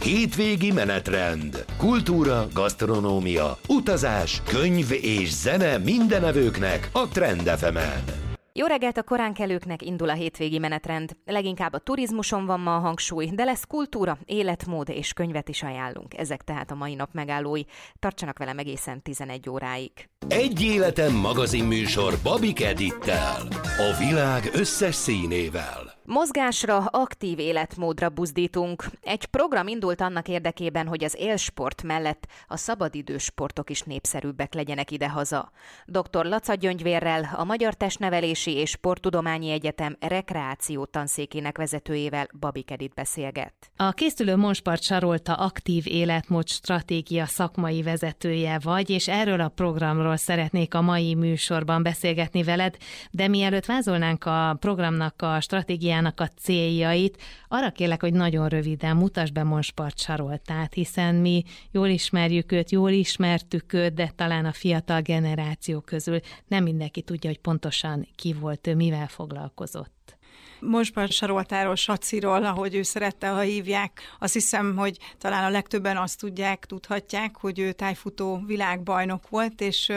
Hétvégi menetrend. Kultúra, gasztronómia, utazás, könyv és zene mindenevőknek a Trend FM-en. Jó reggelt a koránkelőknek, indul a hétvégi menetrend. Leginkább a turizmuson van ma a hangsúly, de lesz kultúra, életmód és könyvet is ajánlunk. Ezek tehát a mai nap megállói. Tartsanak velem egészen 11 óráig. Egy életem magazinműsor Babik Edittel. A világ összes színével. Mozgásra, aktív életmódra buzdítunk. Egy program indult annak érdekében, hogy az élsport mellett a szabadidős sportok is népszerűbbek legyenek idehaza. Dr. Laca Gyöngyvérrel, a Magyar Testnevelési és Sporttudományi Egyetem rekreáció tanszékének vezetőjével Babik Edit beszélget. A készülő Monspart Sarolta aktív életmód stratégia szakmai vezetője vagy, és erről a programról szeretnék a mai műsorban beszélgetni veled, de mielőtt vázolnánk a programnak a stratégiának a céljait, arra kérlek, hogy nagyon röviden mutasd be Monspart Saroltát, hiszen mi jól ismerjük őt, jól ismertük őt, de talán a fiatal generáció közül nem mindenki tudja, hogy pontosan ki volt ő, mivel foglalkozott. Monspart Saroltáról, Saciról, ahogy ő szerette, ha hívják. Azt hiszem, hogy talán a legtöbben azt tudhatják, hogy ő tájfutó világbajnok volt, és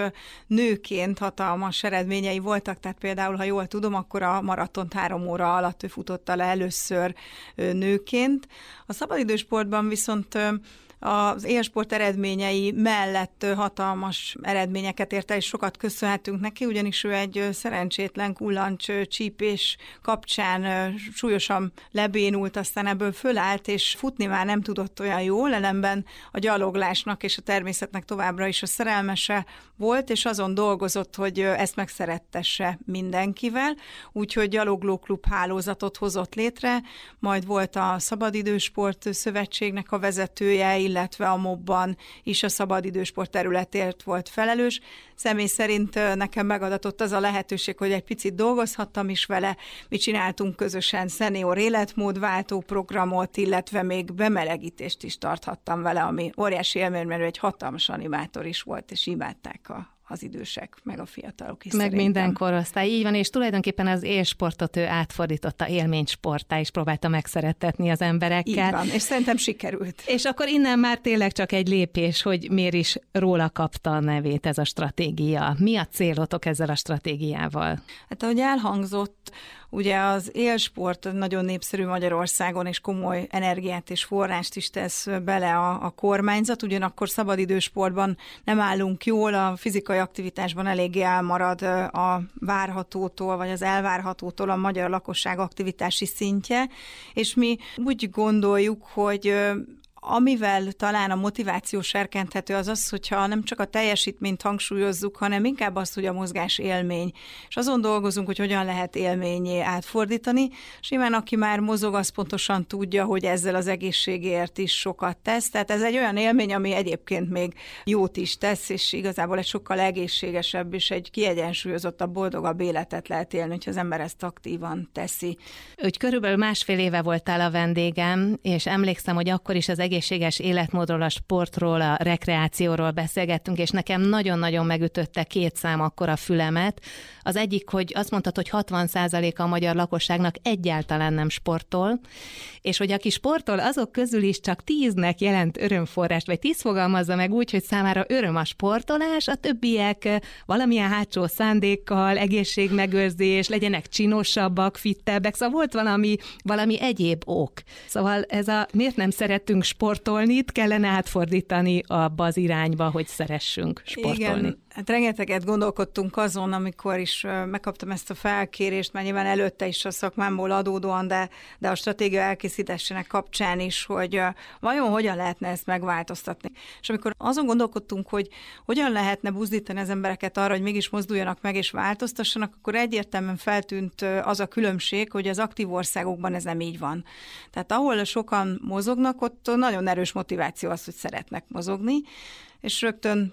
nőként hatalmas eredményei voltak, tehát például, ha jól tudom, akkor a maratont 3 óra alatt ő futotta le először nőként. A szabadidősportban viszont az élsport eredményei mellett hatalmas eredményeket ért el, és sokat köszönhetünk neki, ugyanis ő egy szerencsétlen kullancs csípés kapcsán súlyosan lebénult, aztán ebből fölállt, és futni már nem tudott olyan jól, ellenben a gyaloglásnak és a természetnek továbbra is a szerelmese volt, és azon dolgozott, hogy ezt megszerettesse mindenkivel, úgyhogy gyaloglóklub hálózatot hozott létre, majd volt a Szabadidősport Szövetségnek a vezetője, illetve a MOB-ban is a szabadidősport területért volt felelős. Személy szerint nekem megadatott az a lehetőség, hogy egy picit dolgozhattam is vele. Mi csináltunk közösen szenior életmódváltó programot, illetve még bemelegítést is tarthattam vele, ami óriási élmény, mert ő egy hatalmas animátor is volt, és imádták az idősek, meg a fiatalok is. Meg szerintem. Minden korosztály, így van, és tulajdonképpen az élsportot ő átfordította élménysporttá, és próbálta megszerettetni az emberekkel. Így van, és szerintem sikerült. És akkor innen már tényleg csak egy lépés, hogy miért is róla kapta a nevét ez a stratégia. Mi a célotok ezzel a stratégiával? Hát ahogy elhangzott, ugye az élsport nagyon népszerű Magyarországon, és komoly energiát és forrást is tesz bele a kormányzat, ugyanakkor szabadidősportban nem állunk jól, a fizikai aktivitásban eléggé elmarad a várhatótól, vagy az elvárhatótól a magyar lakosság aktivitási szintje, és mi úgy gondoljuk, hogy amivel talán a motiváció serkenthető az az, hogyha nem csak a teljesítményt hangsúlyozzuk, hanem inkább azt, hogy a mozgás élmény. És azon dolgozunk, hogy hogyan lehet élményé átfordítani. És nyilván aki már mozog, az pontosan tudja, hogy ezzel az egészségért is sokat tesz. Tehát ez egy olyan élmény, ami egyébként még jót is tesz, és igazából egy sokkal egészségesebb és egy kiegyensúlyozottabb, boldogabb életet lehet élni, hogyha az ember ezt aktívan teszi. Úgy körülbelül 1,5 éve voltál a vendégem, és emlékszem, hogy akkor is az egészséges életmódról, a sportról, a rekreációról beszélgettünk, és nekem nagyon-nagyon megütötte 2 szám akkor a fülemet. Az egyik, hogy azt mondtad, hogy 60%-a a magyar lakosságnak egyáltalán nem sportol, és hogy aki sportol, azok közül is csak 10-nek jelent örömforrást, vagy 10 fogalmazza meg úgy, hogy számára öröm a sportolás, a többiek valamilyen hátsó szándékkal, egészségmegőrzés, legyenek csinosabbak, fittebbek, szóval volt valami egyéb ok. Szóval miért nem szeretünk sportolni, itt kellene átfordítani abba az irányba, hogy szeressünk sportolni. Igen, hát rengeteget gondolkodtunk azon, amikor is megkaptam ezt a felkérést, mert nyilván előtte is a szakmámból adódóan, de a stratégia elkészítésének kapcsán is, hogy vajon hogyan lehetne ezt megváltoztatni. És amikor azon gondolkodtunk, hogy hogyan lehetne buzdítani az embereket arra, hogy mégis mozduljanak meg és változtassanak, akkor egyértelműen feltűnt az a különbség, hogy az aktív országokban ez nem így van. Tehát ahol sokan mozognak, ott nagyon erős motiváció az, hogy szeretnek mozogni, és rögtön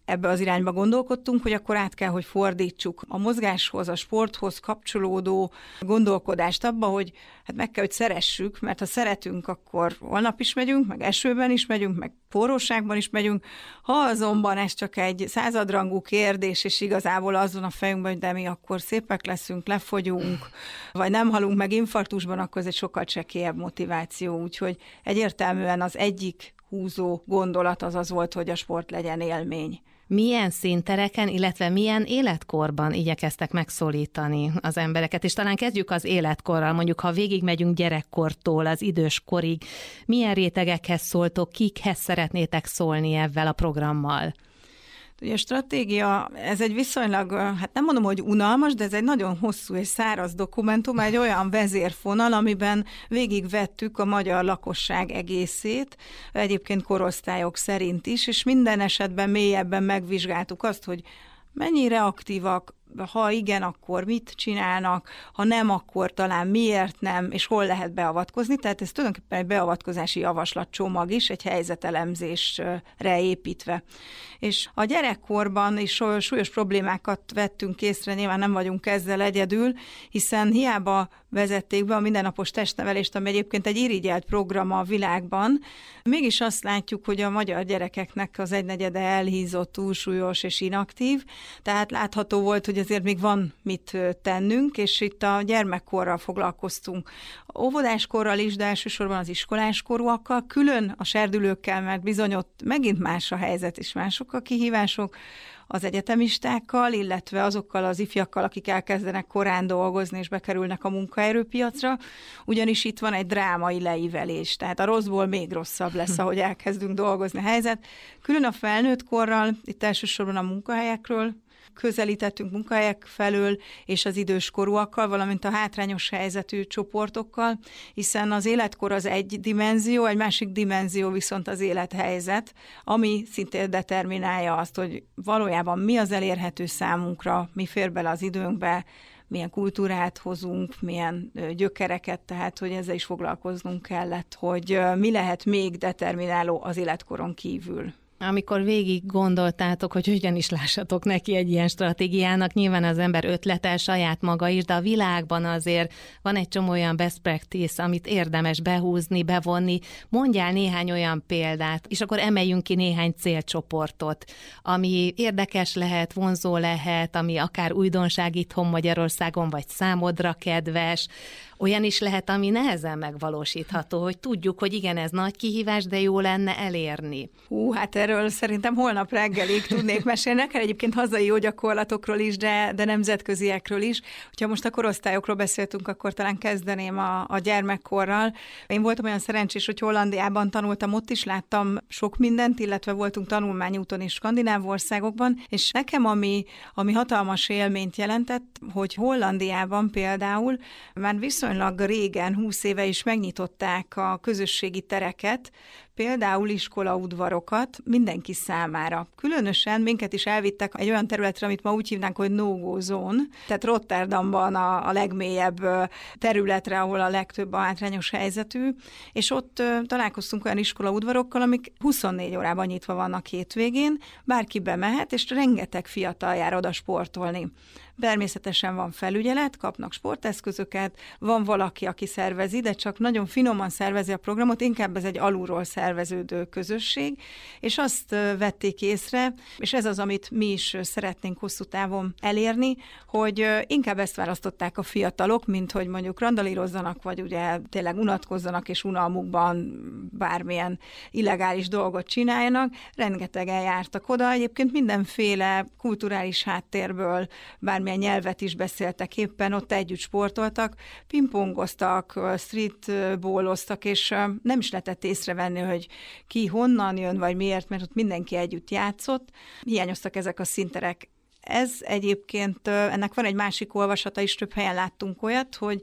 ebbe az irányba gondolkodtunk, hogy akkor át kell, hogy fordítsuk a mozgáshoz, a sporthoz kapcsolódó gondolkodást abba, hogy hát meg kell, hogy szeressük, mert ha szeretünk, akkor holnap is megyünk, meg esőben is megyünk, meg forróságban is megyünk. Ha azonban ez csak egy századrangú kérdés, és igazából azon a fejünkben, hogy de mi akkor szépek leszünk, lefogyunk, vagy nem halunk meg infarktusban, akkor ez egy sokkal csekélyebb motiváció. Úgyhogy egyértelműen az egyik húzó gondolat az volt, hogy a sport legyen élmény. Milyen színtereken, illetve milyen életkorban igyekeztek megszólítani az embereket? És talán kezdjük az életkorral, mondjuk ha végigmegyünk gyerekkortól az időskorig, milyen rétegekhez szóltok, kikhez szeretnétek szólni ezzel a programmal? Ugye a stratégia, ez egy viszonylag, hát nem mondom, hogy unalmas, de ez egy nagyon hosszú és száraz dokumentum, egy olyan vezérfonal, amiben végigvettük a magyar lakosság egészét, egyébként korosztályok szerint is, és minden esetben mélyebben megvizsgáltuk azt, hogy mennyire aktívak, ha igen, akkor mit csinálnak, ha nem, akkor talán miért nem, és hol lehet beavatkozni. Tehát ez tulajdonképpen egy beavatkozási javaslatcsomag is, egy helyzetelemzésre építve. És a gyerekkorban is súlyos problémákat vettünk észre, nyilván nem vagyunk ezzel egyedül, hiszen hiába vezették be a mindennapos testnevelést, ami egyébként egy irigyelt program a világban, mégis azt látjuk, hogy a magyar gyerekeknek az egynegyede elhízott, túlsúlyos és inaktív, tehát látható volt, hogy azért még van mit tennünk, és itt a gyermekkorral foglalkoztunk. Óvodáskorral is, de elsősorban az iskoláskorúakkal, külön a serdülőkkel, mert bizony ott megint más a helyzet, és mások a kihívások, az egyetemistákkal, illetve azokkal az ifjakkal, akik elkezdenek korán dolgozni és bekerülnek a munkaerőpiacra, ugyanis itt van egy drámai leívelés, tehát a rosszból még rosszabb lesz, ahogy elkezdünk dolgozni a helyzet. Külön a felnőtt korral, itt elsősorban a munkahelyekről közelítettünk, munkahelyek felől, és az időskorúakkal, valamint a hátrányos helyzetű csoportokkal, hiszen az életkor az egy dimenzió, egy másik dimenzió viszont az élethelyzet, ami szintén determinálja azt, hogy valójában mi az elérhető számunkra, mi fér bele az időnkbe, milyen kultúrát hozunk, milyen gyökereket, tehát hogy ezzel is foglalkoznunk kellett, hogy mi lehet még determináló az életkoron kívül. Amikor végig gondoltátok, hogy hogyan is lássatok neki egy ilyen stratégiának, nyilván az ember ötletel saját maga is, de a világban azért van egy csomó olyan best practice, amit érdemes behúzni, bevonni. Mondjál néhány olyan példát, és akkor emeljünk ki néhány célcsoportot, ami érdekes lehet, vonzó lehet, ami akár újdonság itthon Magyarországon, vagy számodra kedves. Olyan is lehet, ami nehezen megvalósítható, hogy tudjuk, hogy igen, ez nagy kihívás, de jó lenne elérni. Hát erről szerintem holnap reggelig tudnék mesélni, akár egyébként hazai jó gyakorlatokról is, de nemzetköziekről is. Ha most a korosztályokról beszéltünk, akkor talán kezdeném a gyermekkorral. Én voltam olyan szerencsés, hogy Hollandiában tanultam, ott is láttam sok mindent, illetve voltunk tanulmányúton is Skandináv országokban, és nekem ami hatalmas élményt jelentett, hogy Hollandiában például már viszonylag régen, 20 éve is megnyitották a közösségi tereket, például iskolaudvarokat mindenki számára. Különösen minket is elvittek egy olyan területre, amit ma úgy hívnánk, hogy no-go zone, tehát Rotterdamban a legmélyebb területre, ahol a legtöbb a hátrányos helyzetű, és ott találkoztunk olyan iskolaudvarokkal, amik 24 órában nyitva vannak hétvégén, bárki bemehet, és rengeteg fiatal jár oda sportolni. Természetesen van felügyelet, kapnak sporteszközöket, van valaki, aki szervezi, de csak nagyon finoman szervezi a programot, inkább ez egy alulról szerveződő közösség, és azt vették észre, és ez az, amit mi is szeretnénk hosszú távon elérni, hogy inkább ezt választották a fiatalok, mint hogy mondjuk randalírozzanak, vagy ugye tényleg unatkozzanak, és unalmukban bármilyen illegális dolgot csináljanak. Rengetegen jártak oda, egyébként mindenféle kulturális háttérből, bármilyen nyelvet is beszéltek éppen, ott együtt sportoltak, pingpongoztak, streetballoztak, és nem is lehetett észrevenni, hogy ki honnan jön, vagy miért, mert ott mindenki együtt játszott. Hiányoztak ezek a színterek. Ez egyébként, ennek van egy másik olvasata is, több helyen láttunk olyat, hogy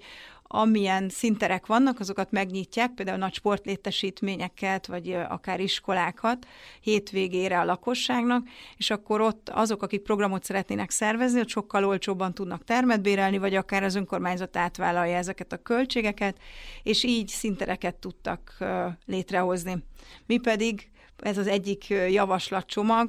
amilyen szinterek vannak, azokat megnyitják, például nagy sportlétesítményeket, vagy akár iskolákat hétvégére a lakosságnak, és akkor ott azok, akik programot szeretnének szervezni, ott sokkal olcsóbban tudnak termet bérelni, vagy akár az önkormányzat átvállalja ezeket a költségeket, és így szintereket tudtak létrehozni. Mi pedig ez az egyik javaslatcsomag,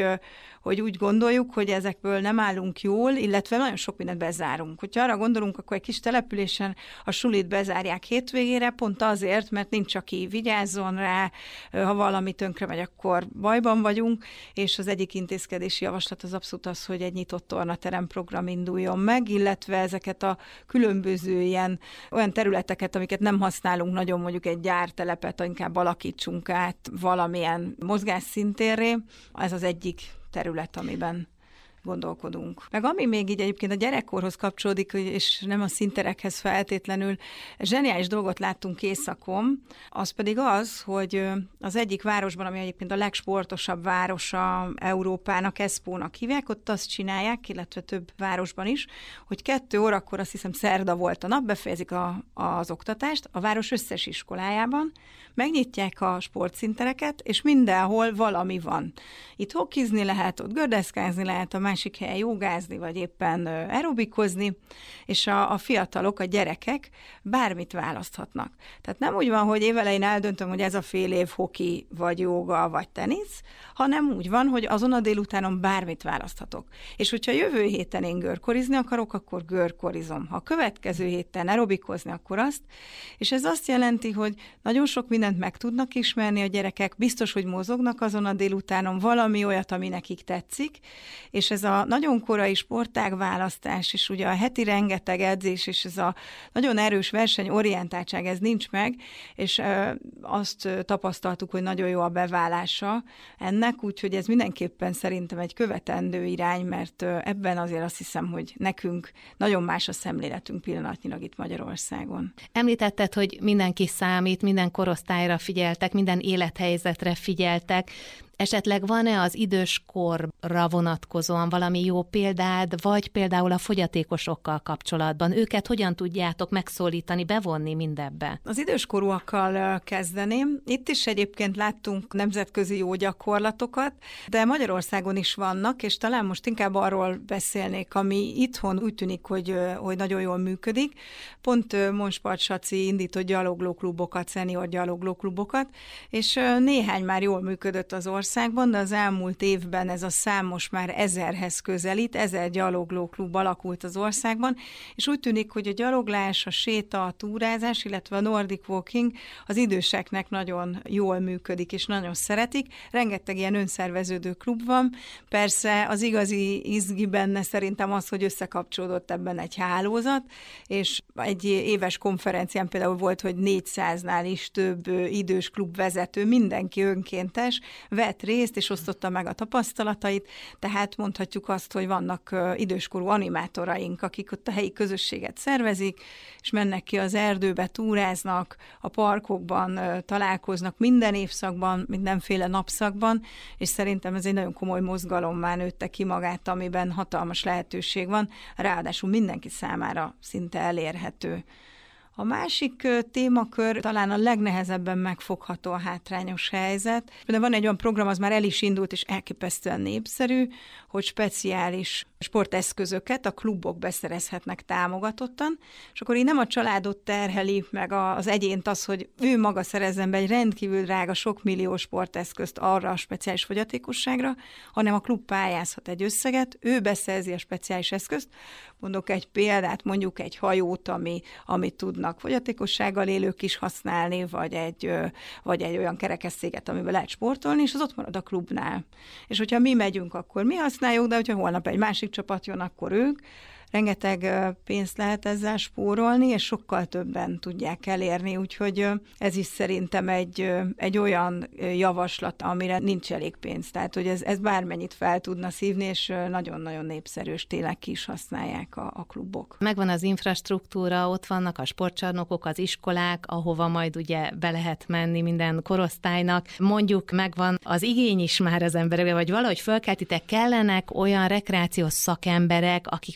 hogy úgy gondoljuk, hogy ezekből nem állunk jól, illetve nagyon sok mindent bezárunk. Hogyha arra gondolunk, akkor egy kis településen a sulit bezárják hétvégére, pont azért, mert nincs, aki vigyázzon rá, ha valami tönkre megy, akkor bajban vagyunk, és az egyik intézkedési javaslat az abszolút az, hogy egy nyitott tornaterem program induljon meg, illetve ezeket a különböző olyan területeket, amiket nem használunk nagyon, mondjuk egy gyártelepet, inkább alakítsunk át valamilyen mozgásszintérré. Ez az egyik terület, amiben gondolkodunk. Meg ami még így egyébként a gyerekkorhoz kapcsolódik, és nem a szinterekhez feltétlenül, zseniális dolgot láttunk északon, az pedig az, hogy az egyik városban, ami egyébként a legsportosabb városa Európának, Espónak hívják, ott azt csinálják, illetve több városban is, hogy 2 órakor, azt hiszem szerda volt a nap, befejezik az oktatást a város összes iskolájában, megnyitják a sportszintereket, és mindenhol valami van. Itt hokizni lehet, ott gördeszkázni lehet, a másik helyen jogázni, vagy éppen aerobikozni, és a fiatalok, a gyerekek bármit választhatnak. Tehát nem úgy van, hogy évelején eldöntöm, hogy ez a fél év hoki, vagy jóga, vagy tenisz, hanem úgy van, hogy azon a délutánon bármit választhatok. És hogyha jövő héten én görkorizni akarok, akkor görkorizom. Ha a következő héten aerobikozni, akkor azt. És ez azt jelenti, hogy nagyon sok mindent meg tudnak ismerni a gyerekek, biztos, hogy mozognak azon a délutánon valami olyat, ami nekik tetszik, és ez a nagyon korai sportágválasztás, és ugye a heti rengeteg edzés, és ez a nagyon erős versenyorientáltság, ez nincs meg, és azt tapasztaltuk, hogy nagyon jó a beválása ennek, úgyhogy ez mindenképpen szerintem egy követendő irány, mert ebben azért azt hiszem, hogy nekünk nagyon más a szemléletünk pillanatnyilag itt Magyarországon. Említetted, hogy mindenki számít, minden korosztályra figyeltek, minden élethelyzetre figyeltek. Esetleg van-e az időskorra vonatkozóan valami jó példád, vagy például a fogyatékosokkal kapcsolatban? Őket hogyan tudjátok megszólítani, bevonni mindebbe? Az időskorúakkal kezdeném. Itt is egyébként láttunk nemzetközi jó gyakorlatokat, de Magyarországon is vannak, és talán most inkább arról beszélnék, ami itthon úgy tűnik, hogy nagyon jól működik. Pont Monspart Saci indított gyaloglóklubokat, szenior gyaloglóklubokat, és néhány már jól működött az országban, de az elmúlt évben ez a szám most már 1000-hez közelít, 1000 gyaloglóklub alakult az országban, és úgy tűnik, hogy a gyaloglás, a séta, a túrázás, illetve a Nordic Walking az időseknek nagyon jól működik, és nagyon szeretik. Rengeteg ilyen önszerveződő klub van. Persze az igazi izgi benne szerintem az, hogy összekapcsolódott ebben egy hálózat, és egy éves konferencián például volt, hogy 400-nál is több idős klubvezető, mindenki önkéntes, vett részt, és osztotta meg a tapasztalatait, tehát mondhatjuk azt, hogy vannak időskorú animátoraink, akik ott a helyi közösséget szervezik, és mennek ki az erdőbe, túráznak, a parkokban találkoznak minden évszakban, mindenféle napszakban, és szerintem ez egy nagyon komoly mozgalommá nőtte ki magát, amiben hatalmas lehetőség van, ráadásul mindenki számára szinte elérhető. A másik témakör talán a legnehezebben megfogható a hátrányos helyzet. De van egy olyan program, az már el is indult, és elképesztően népszerű, hogy speciális sporteszközöket a klubok beszerezhetnek támogatottan, és akkor így nem a családot terheli meg az egyént az, hogy ő maga szerezzen be egy rendkívül drága, sok millió sporteszközt arra a speciális fogyatékosságra, hanem a klub pályázhat egy összeget, ő beszerzi a speciális eszközt. Mondok egy példát, mondjuk egy hajót, amit tudnak fogyatékossággal élők is használni, vagy egy olyan kerekesszéket, amiben lehet sportolni, és az ott marad a klubnál. És hogyha mi megyünk, akkor mi használjuk, de hogyha holnap egy másik csapat jön, akkor ők. Rengeteg pénzt lehet ezzel spórolni, és sokkal többen tudják elérni, úgyhogy ez is szerintem egy olyan javaslat, amire nincs elég pénz. Tehát, hogy ez bármennyit fel tudna szívni, és nagyon-nagyon népszerű, és tényleg ki is használják a klubok. Megvan az infrastruktúra, ott vannak a sportcsarnokok, az iskolák, ahova majd ugye be lehet menni minden korosztálynak. Mondjuk megvan az igény is már az emberekbe, vagy valahogy fölkeltitek, kellenek olyan rekreációs szakemberek, akik valamilyen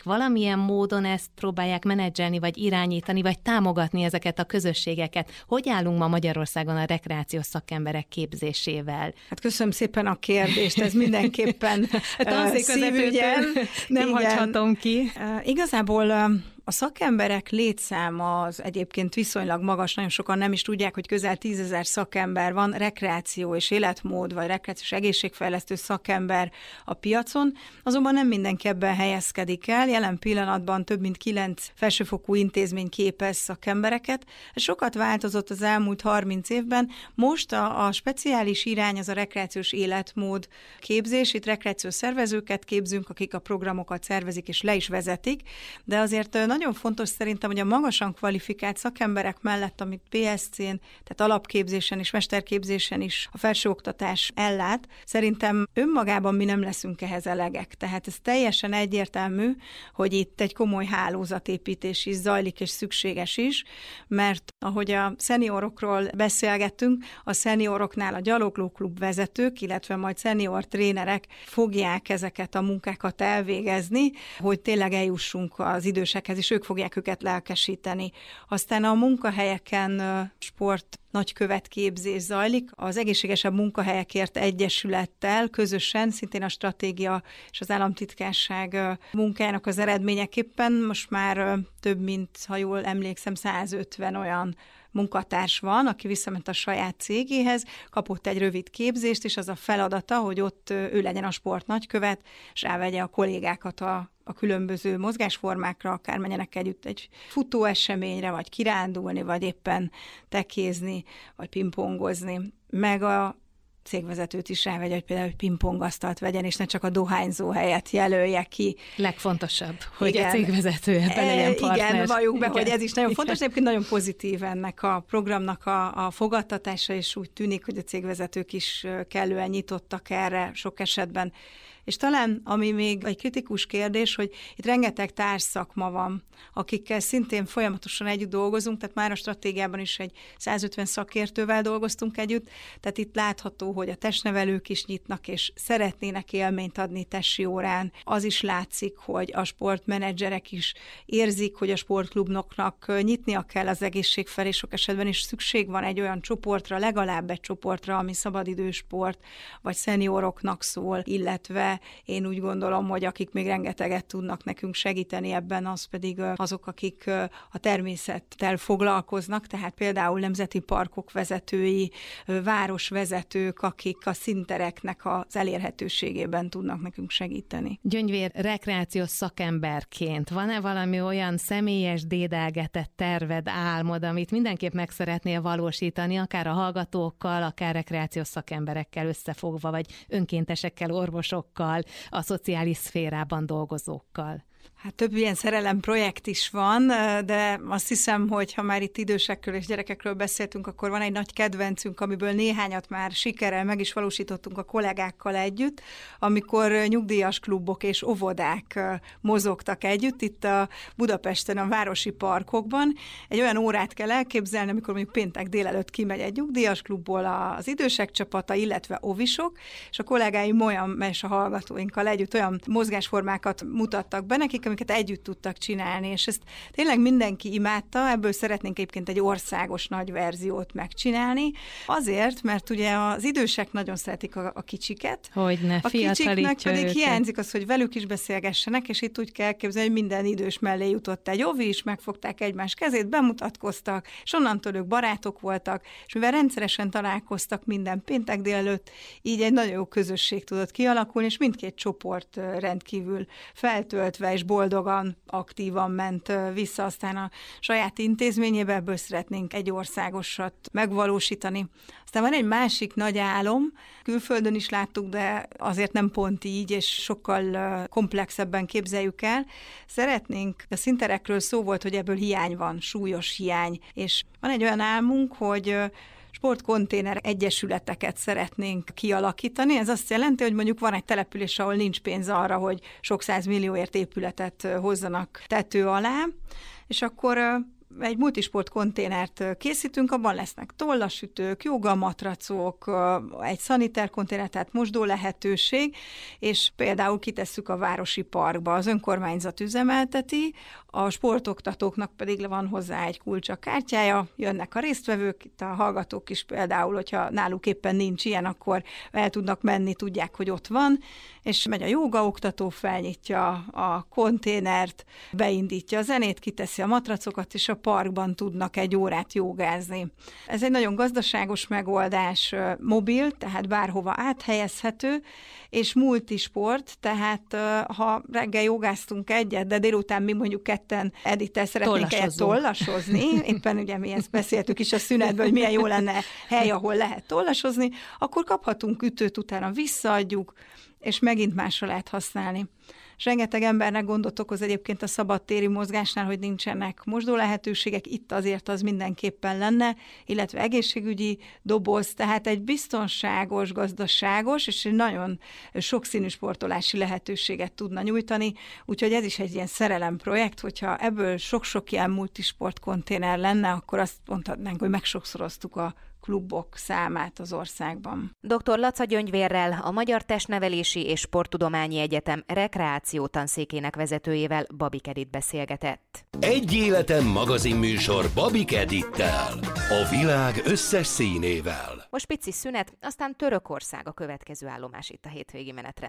valamilyen módon ezt próbálják menedzselni, vagy irányítani, vagy támogatni ezeket a közösségeket? Hogy állunk ma Magyarországon a rekreációs szakemberek képzésével? Hát köszönöm szépen a kérdést, ez mindenképpen szívügyem. Nem hagyhatom ki. Igazából a szakemberek létszáma az egyébként viszonylag magas, nagyon sokan nem is tudják, hogy közel 10 000 szakember van, rekreáció és életmód, vagy rekreációs egészségfejlesztő szakember a piacon, azonban nem mindenki ebben helyezkedik el. Jelen pillanatban több mint 9 felsőfokú intézmény képez szakembereket. Ez sokat változott az elmúlt 30 évben. Most a speciális irány az a rekreációs életmód képzés. Itt rekreációs szervezőket képzünk, akik a programokat szervezik és le is vezetik, de azért nagyon fontos szerintem, hogy a magasan kvalifikált szakemberek mellett, amit PSC-n, tehát alapképzésen és mesterképzésen is a felsőoktatás ellát, szerintem önmagában mi nem leszünk ehhez elegek. Tehát ez teljesen egyértelmű, hogy itt egy komoly hálózatépítés is zajlik, és szükséges is, mert ahogy a szeniorokról beszélgettünk, a szenioroknál a gyaloglóklub vezetők, illetve majd szenior trénerek fogják ezeket a munkákat elvégezni, hogy tényleg eljussunk az idősekhez, és ők fogják őket lelkesíteni. Aztán a munkahelyeken sport nagykövetképzés zajlik. Az Egészségesebb Munkahelyekért Egyesülettel közösen, szintén a stratégia és az államtitkárság munkájának az eredményeképpen most már több mint, ha jól emlékszem, 150 olyan munkatárs van, aki visszament a saját cégéhez, kapott egy rövid képzést, és az a feladata, hogy ott ő legyen a sport nagykövet, és rávegye a kollégákat a különböző mozgásformákra, akár menjenek együtt egy futóeseményre, vagy kirándulni, vagy éppen tekézni, vagy pingpongozni. Meg a cégvezetőt is rávegye, hogy például pingpongasztalt vegyen, és ne csak a dohányzó helyet jelölje ki. Legfontosabb, hogy igen, a cégvezető ebben legyen partner. Igen, valljuk be, hogy ez is nagyon fontos, egyébként nagyon pozitív ennek a programnak a fogadtatása, és úgy tűnik, hogy a cégvezetők is kellően nyitottak erre sok esetben. És talán, ami még egy kritikus kérdés, hogy itt rengeteg társszakma van, akikkel szintén folyamatosan együtt dolgozunk, tehát már a stratégiában is egy 150 szakértővel dolgoztunk együtt, tehát itt látható, hogy a testnevelők is nyitnak, és szeretnének élményt adni testi órán. Az is látszik, hogy a sportmenedzserek is érzik, hogy a sportklubnoknak nyitnia kell az egészség felé, sok esetben is szükség van egy olyan csoportra, legalább egy csoportra, ami szabadidősport, vagy szenioroknak szól, illetve én úgy gondolom, hogy akik még rengeteget tudnak nekünk segíteni ebben, az pedig azok, akik a természettel foglalkoznak, tehát például nemzeti parkok vezetői, városvezetők, akik a színtereknek az elérhetőségében tudnak nekünk segíteni. Gyöngyvér, rekreációs szakemberként van-e valami olyan személyes, dédelgetett terved, álmod, amit mindenképp meg szeretnél valósítani, akár a hallgatókkal, akár rekreációs szakemberekkel összefogva, vagy önkéntesekkel, orvosokkal, a szociális szférában dolgozókkal? Hát több ilyen szerelem projekt is van, de azt hiszem, hogy ha már itt idősekről és gyerekekről beszéltünk, akkor van egy nagy kedvencünk, amiből néhányat már sikerrel meg is valósítottunk a kollégákkal együtt, amikor nyugdíjas klubok és óvodák mozogtak együtt, itt a Budapesten, a városi parkokban. Egy olyan órát kell elképzelni, amikor mondjuk péntek délelőtt kimegy egy nyugdíjas klubból az idősek csapata, illetve ovisok, és a kollégáim olyan, és a hallgatóinkkal együtt olyan mozgásformákat mutattak be nekik, amiket együtt tudtak csinálni, és ezt tényleg mindenki imádta, ebből szeretnénk egyébként egy országos nagy verziót megcsinálni. Azért, mert ugye az idősek nagyon szeretik a kicsiket. Hogyne, a kicsiknek pedig őket. hiányzik az, hogy velük is beszélgessenek, és itt úgy kell képzelni, hogy minden idős mellé jutott egy ovis, megfogták egymás kezét, bemutatkoztak, és onnantól ők barátok voltak, és mivel rendszeresen találkoztak minden péntek délelőtt, így egy nagyon jó közösség tudott kialakulni, és mindkét csoport rendkívül feltöltve és boldogan, aktívan ment vissza aztán a saját intézményébe, ebből szeretnénk egy országosat megvalósítani. Aztán van egy másik nagy álom, külföldön is láttuk, de azért nem pont így, és sokkal komplexebben képzeljük el. Szeretnénk, a színterekről szó volt, hogy ebből hiány van, súlyos hiány, és van egy olyan álmunk, hogy sportkonténer egyesületeket szeretnénk kialakítani. Ez azt jelenti, hogy mondjuk van egy település, ahol nincs pénz arra, hogy sok 100 millióért épületet hozzanak tető alá, és akkor egy multisport konténert készítünk, abban lesznek tollasütők, jogamatracok, egy szaniter konténer, tehát mosdó lehetőség, és például kitesszük a városi parkba, az önkormányzat üzemelteti, a sportoktatóknak pedig van hozzá egy kulcsa kártyája, jönnek a résztvevők, itt a hallgatók is például, hogyha náluk éppen nincs ilyen, akkor el tudnak menni, tudják, hogy ott van, és megy a jógaoktató, felnyitja a konténert, beindítja a zenét, kiteszi a matracokat, és a parkban tudnak egy órát jogázni. Ez egy nagyon gazdaságos megoldás, mobil, tehát bárhova áthelyezhető, és multisport, tehát ha reggel jogáztunk egyet, de délután mi mondjuk ketten Edittel szeretnénk egyet tollasozni, éppen ugye mi ezt beszéltük is a szünetben, hogy milyen jó lenne hely, ahol lehet tollasozni, akkor kaphatunk ütőt, utána visszaadjuk, és megint másra lehet használni. És rengeteg embernek gondot okoz egyébként a szabadtéri mozgásnál, hogy nincsenek mosdó lehetőségek, itt azért az mindenképpen lenne, illetve egészségügyi doboz, tehát egy biztonságos, gazdaságos és egy nagyon sokszínű sportolási lehetőséget tudna nyújtani, úgyhogy ez is egy ilyen szerelemprojekt, hogyha ebből sok-sok ilyen multisport konténer lenne, akkor azt mondhatnánk, hogy megsokszoroztuk a klubok számát az országban. Dr. Laca Gyöngyvérrel, a Magyar Testnevelési és Sporttudományi Egyetem rekreáció tanszékének vezetőjével, Babik Edit beszélgetett. Egy életen magazinműsor Babik Edittel, a világ összes színével. Most pici szünet, aztán Törökország a következő állomás itt a hétvégi menetrend.